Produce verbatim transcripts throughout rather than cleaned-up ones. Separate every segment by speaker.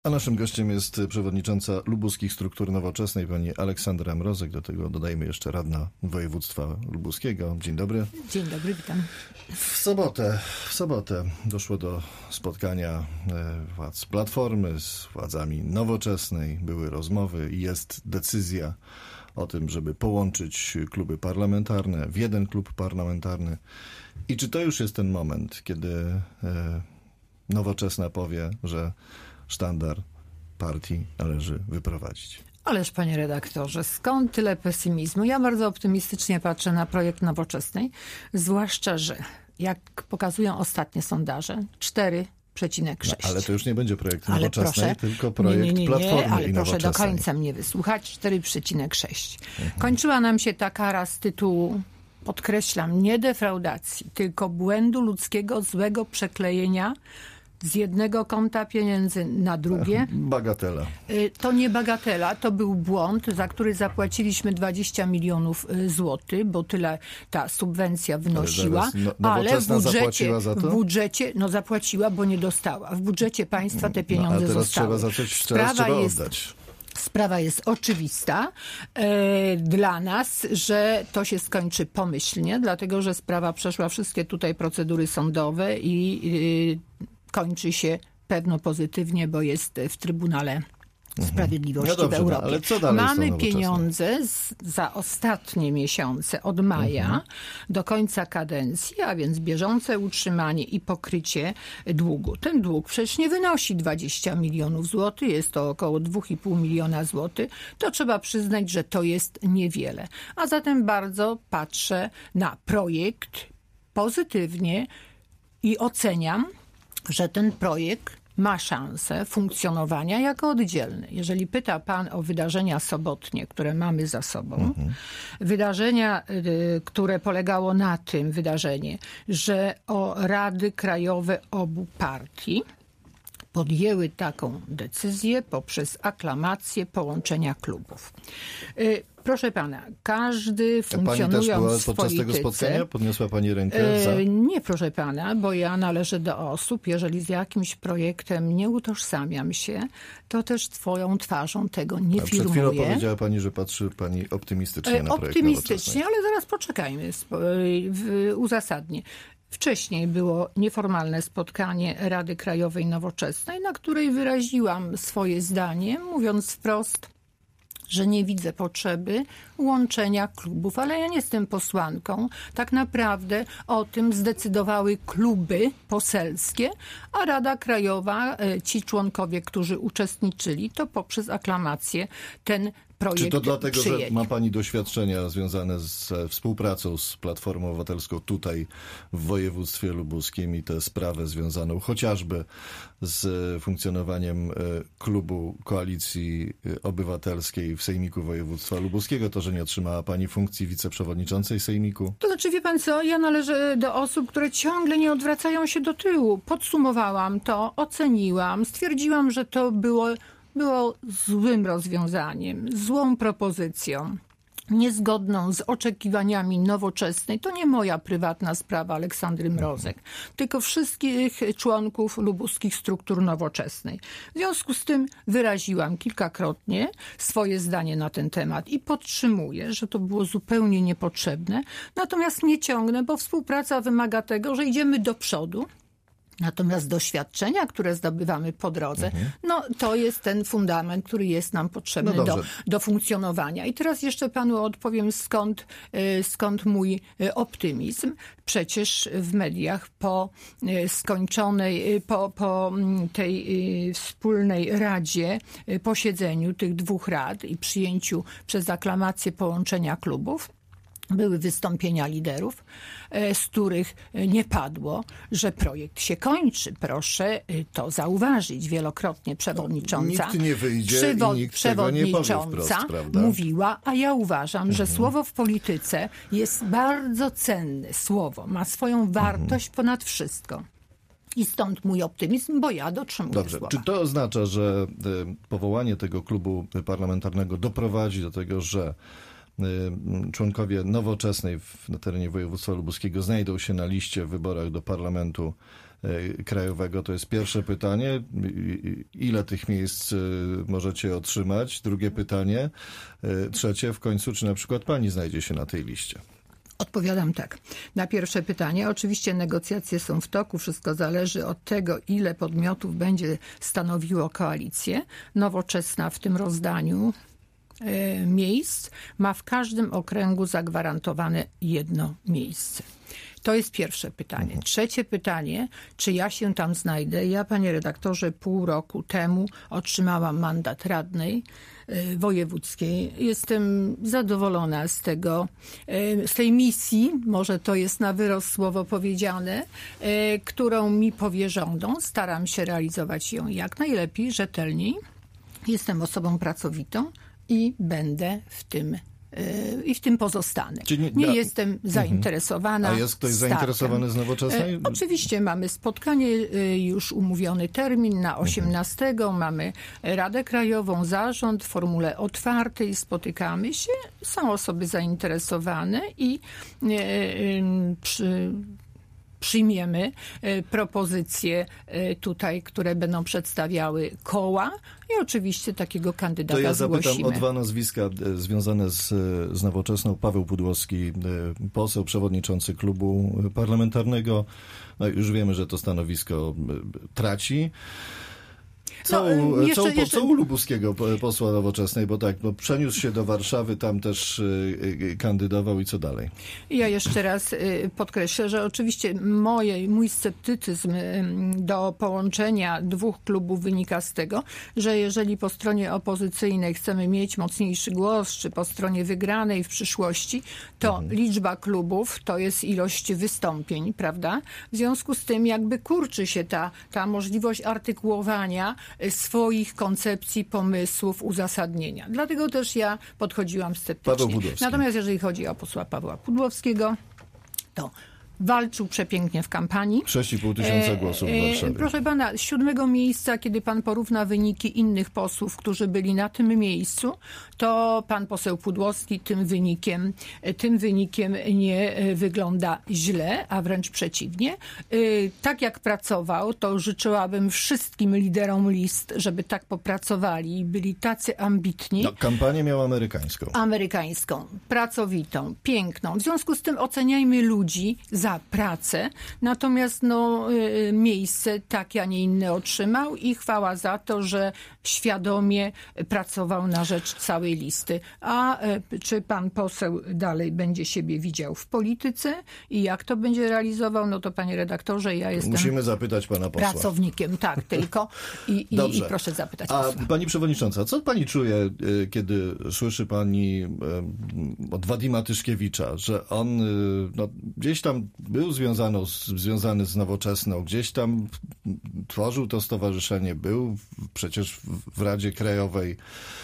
Speaker 1: A naszym gościem jest przewodnicząca Lubuskich Struktur Nowoczesnej, pani Aleksandra Mrozek. Do tego dodajmy jeszcze radna województwa lubuskiego. Dzień dobry.
Speaker 2: Dzień dobry, witam.
Speaker 1: W sobotę, w sobotę doszło do spotkania władz Platformy z władzami Nowoczesnej. Były rozmowy i jest decyzja o tym, żeby połączyć kluby parlamentarne w jeden klub parlamentarny. I czy to już jest ten moment, kiedy Nowoczesna powie, że sztandar partii należy wyprowadzić?
Speaker 2: Ależ, panie redaktorze, skąd tyle pesymizmu? Ja bardzo optymistycznie patrzę na projekt Nowoczesnej, zwłaszcza, że jak pokazują ostatnie sondaże, cztery przecinek sześć.
Speaker 1: No, ale to już nie będzie projekt
Speaker 2: ale
Speaker 1: Nowoczesnej,
Speaker 2: proszę,
Speaker 1: tylko projekt
Speaker 2: nie, nie, nie,
Speaker 1: Platformy
Speaker 2: nie, ale
Speaker 1: i
Speaker 2: proszę
Speaker 1: Nowoczesnej.
Speaker 2: do końca mnie wysłuchać, cztery przecinek sześć. Mhm. Kończyła nam się ta kara z tytułu, podkreślam, nie defraudacji, tylko błędu ludzkiego, złego przeklejenia z jednego konta pieniędzy na drugie.
Speaker 1: Bagatela.
Speaker 2: To nie bagatela, to był błąd, za który zapłaciliśmy dwadzieścia milionów złotych, bo tyle ta subwencja wynosiła.
Speaker 1: Ale, no, ale w budżecie, zapłaciła za to?
Speaker 2: w budżecie, no zapłaciła, bo nie dostała. W budżecie państwa te pieniądze
Speaker 1: no, a teraz
Speaker 2: zostały.
Speaker 1: Trzeba za coś,
Speaker 2: Sprawa
Speaker 1: teraz trzeba
Speaker 2: jest,
Speaker 1: oddać.
Speaker 2: Sprawa jest oczywista e, dla nas, że to się skończy pomyślnie, dlatego że sprawa przeszła wszystkie tutaj procedury sądowe i e, kończy się pewno pozytywnie, bo jest w Trybunale Sprawiedliwości
Speaker 1: no dobrze,
Speaker 2: w Europie.
Speaker 1: No, ale co dalej
Speaker 2: Mamy pieniądze z, za ostatnie miesiące od maja mhm. do końca kadencji, a więc bieżące utrzymanie i pokrycie długu. Ten dług przecież nie wynosi dwadzieścia milionów złotych, jest to około dwa i pół miliona złotych. To trzeba przyznać, że to jest niewiele. A zatem bardzo patrzę na projekt pozytywnie i oceniam, że ten projekt ma szansę funkcjonowania jako oddzielny. Jeżeli pyta pan o wydarzenia sobotnie, które mamy za sobą, mhm. wydarzenia, y, które polegało na tym wydarzenie, że o rady krajowe obu partii podjęły taką decyzję poprzez aklamację połączenia klubów. Y, Proszę pana, każdy funkcjonując
Speaker 1: Pani też była
Speaker 2: w
Speaker 1: podczas
Speaker 2: polityce,
Speaker 1: tego spotkania? Podniosła pani rękę za?
Speaker 2: Nie, proszę pana, bo ja należę do osób, jeżeli z jakimś projektem nie utożsamiam się, to też twoją twarzą tego nie
Speaker 1: A
Speaker 2: firmuję.
Speaker 1: przed chwilą powiedziała pani, że patrzy pani optymistycznie na projekt
Speaker 2: Optymistycznie, ale zaraz poczekajmy, uzasadnię. Wcześniej było nieformalne spotkanie Rady Krajowej Nowoczesnej, na której wyraziłam swoje zdanie, mówiąc wprost, że nie widzę potrzeby łączenia klubów, ale ja nie jestem posłanką. Tak naprawdę o tym zdecydowały kluby poselskie, a Rada Krajowa, ci członkowie, którzy uczestniczyli, to poprzez aklamację ten projekt
Speaker 1: Czy to dlatego,
Speaker 2: przyjęli.
Speaker 1: że ma pani doświadczenia związane z współpracą z Platformą Obywatelską tutaj w województwie lubuskim i tę sprawę związaną chociażby z funkcjonowaniem klubu Koalicji Obywatelskiej w Sejmiku Województwa Lubuskiego, to, że nie otrzymała pani funkcji wiceprzewodniczącej Sejmiku?
Speaker 2: To znaczy, wie pan co, ja należę do osób, które ciągle nie odwracają się do tyłu. Podsumowałam to, oceniłam, stwierdziłam, że to było było złym rozwiązaniem, złą propozycją, niezgodną z oczekiwaniami Nowoczesnej. To nie moja prywatna sprawa, Aleksandry Mrozek, tylko wszystkich członków Lubuskich Struktur Nowoczesnej. W związku z tym wyraziłam kilkakrotnie swoje zdanie na ten temat i podtrzymuję, że to było zupełnie niepotrzebne. Natomiast nie ciągnę, bo współpraca wymaga tego, że idziemy do przodu. Natomiast doświadczenia, które zdobywamy po drodze, mhm. no to jest ten fundament, który jest nam potrzebny no do, do funkcjonowania. I teraz jeszcze panu odpowiem, skąd, skąd mój optymizm. Przecież w mediach po skończonej, po, po tej wspólnej radzie, posiedzeniu tych dwóch rad i przyjęciu przez aklamację połączenia klubów, były wystąpienia liderów, z których nie padło, że projekt się kończy. Proszę to zauważyć. Wielokrotnie przewodnicząca,
Speaker 1: nikt nie wyjdzie
Speaker 2: przywo-
Speaker 1: i nikt
Speaker 2: przewodnicząca
Speaker 1: tego nie powie wprost, prawda?
Speaker 2: mówiła, a ja uważam, mhm. że słowo w polityce jest bardzo cenne. Słowo ma swoją wartość mhm. ponad wszystko. I stąd mój optymizm, bo ja dotrzymuję
Speaker 1: Dobrze.
Speaker 2: słowa.
Speaker 1: Czy to oznacza, że powołanie tego klubu parlamentarnego doprowadzi do tego, że członkowie Nowoczesnej na terenie województwa lubuskiego znajdą się na liście w wyborach do Parlamentu krajowego? To jest pierwsze pytanie. Ile tych miejsc możecie otrzymać? Drugie pytanie. Trzecie, w końcu, czy na przykład pani znajdzie się na tej liście?
Speaker 2: Odpowiadam tak. Na pierwsze pytanie. Oczywiście negocjacje są w toku. Wszystko zależy od tego, ile podmiotów będzie stanowiło koalicję. Nowoczesna w tym rozdaniu e, miejsc ma w każdym okręgu zagwarantowane jedno miejsce. To jest pierwsze pytanie. Trzecie pytanie, czy ja się tam znajdę? Ja, panie redaktorze, pół roku temu otrzymałam mandat radnej wojewódzkiej. Jestem zadowolona z tego, z tej misji, może to jest na wyrost słowo powiedziane, którą mi powierzono. Staram się realizować ją jak najlepiej, rzetelniej. Jestem osobą pracowitą i będę w tym i w tym pozostanę. Nie, nie jestem zainteresowana.
Speaker 1: A jest ktoś
Speaker 2: startem.
Speaker 1: zainteresowany z Nowoczesnej?
Speaker 2: E, oczywiście mamy spotkanie, e, już umówiony termin na osiemnastego. Mhm. Mamy Radę Krajową, zarząd w formule otwartej. Spotykamy się. Są osoby zainteresowane i e, e, przy, przyjmiemy propozycje tutaj, które będą przedstawiały koła i oczywiście takiego kandydata
Speaker 1: To ja zapytam
Speaker 2: zgłosimy.
Speaker 1: o dwa nazwiska związane z, z Nowoczesną. Paweł Pudłowski, poseł, przewodniczący klubu parlamentarnego. No już wiemy, że to stanowisko traci. Co, no, jeszcze, co, jeszcze... co u lubuskiego posła Nowoczesnej, bo tak, bo przeniósł się do Warszawy, tam też y, kandydował i co dalej?
Speaker 2: Ja jeszcze raz y, podkreślę, że oczywiście moje, mój sceptycyzm y, do połączenia dwóch klubów wynika z tego, że jeżeli po stronie opozycyjnej chcemy mieć mocniejszy głos, czy po stronie wygranej w przyszłości, to mhm. liczba klubów to jest ilość wystąpień, prawda? W związku z tym jakby kurczy się ta, ta możliwość artykułowania swoich koncepcji, pomysłów, uzasadnienia. Dlatego też ja podchodziłam sceptycznie. Natomiast jeżeli chodzi o posła Pawła Pudłowskiego, to walczył przepięknie w kampanii.
Speaker 1: sześć i pół tysiąca głosów w Warszawie.
Speaker 2: Proszę pana, z siódmego miejsca, kiedy pan porówna wyniki innych posłów, którzy byli na tym miejscu, to pan poseł Pudłowski tym wynikiem, tym wynikiem nie wygląda źle, a wręcz przeciwnie. Tak jak pracował, to życzyłabym wszystkim liderom list, żeby tak popracowali i byli tacy ambitni.
Speaker 1: No, kampanię miał amerykańską.
Speaker 2: Amerykańską, pracowitą, piękną. W związku z tym oceniajmy ludzi za pracę, natomiast no, miejsce takie, a nie inne otrzymał i chwała za to, że świadomie pracował na rzecz całej listy. A czy pan poseł dalej będzie siebie widział w polityce i jak to będzie realizował, no to panie redaktorze, ja jestem
Speaker 1: Musimy zapytać pana posła.
Speaker 2: Pracownikiem, tak, tylko i, i, i proszę zapytać
Speaker 1: A
Speaker 2: posła.
Speaker 1: Pani przewodnicząca, co pani czuje, kiedy słyszy pani od Wadima Tyszkiewicza, że on no, gdzieś tam był związany z, związany z Nowoczesną, gdzieś tam tworzył to stowarzyszenie, był przecież w, w Radzie Krajowej.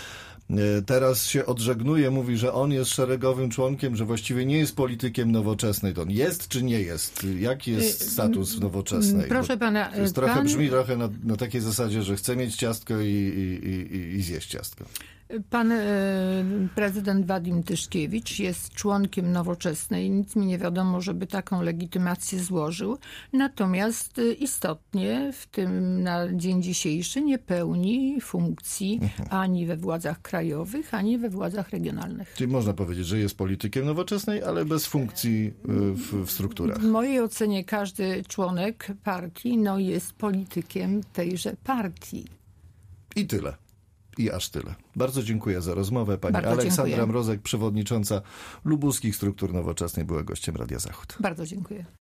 Speaker 1: Teraz się odżegnuje, mówi, że on jest szeregowym członkiem, że właściwie nie jest politykiem Nowoczesnej. To on jest czy nie jest? Jaki jest status w Nowoczesnej?
Speaker 2: Proszę Bo pana...
Speaker 1: To jest trochę,
Speaker 2: pan...
Speaker 1: brzmi trochę na, na takiej zasadzie, że chce mieć ciastko i, i, i, i zjeść ciastko.
Speaker 2: Pan e, prezydent Wadim Tyszkiewicz jest członkiem Nowoczesnej. Nic mi nie wiadomo, żeby taką legitymację złożył. Natomiast e, istotnie w tym na dzień dzisiejszy nie pełni funkcji mhm. ani we władzach krajowych, ani we władzach regionalnych.
Speaker 1: Czyli można powiedzieć, że jest politykiem Nowoczesnej, ale bez funkcji w, w strukturach.
Speaker 2: W mojej ocenie każdy członek partii no, jest politykiem tejże partii.
Speaker 1: I tyle. I aż tyle. Bardzo dziękuję za rozmowę. Pani
Speaker 2: Bardzo
Speaker 1: Aleksandra
Speaker 2: dziękuję.
Speaker 1: Mrozek, przewodnicząca lubuskich struktur Nowoczesnej, była gościem Radia Zachód.
Speaker 2: Bardzo dziękuję.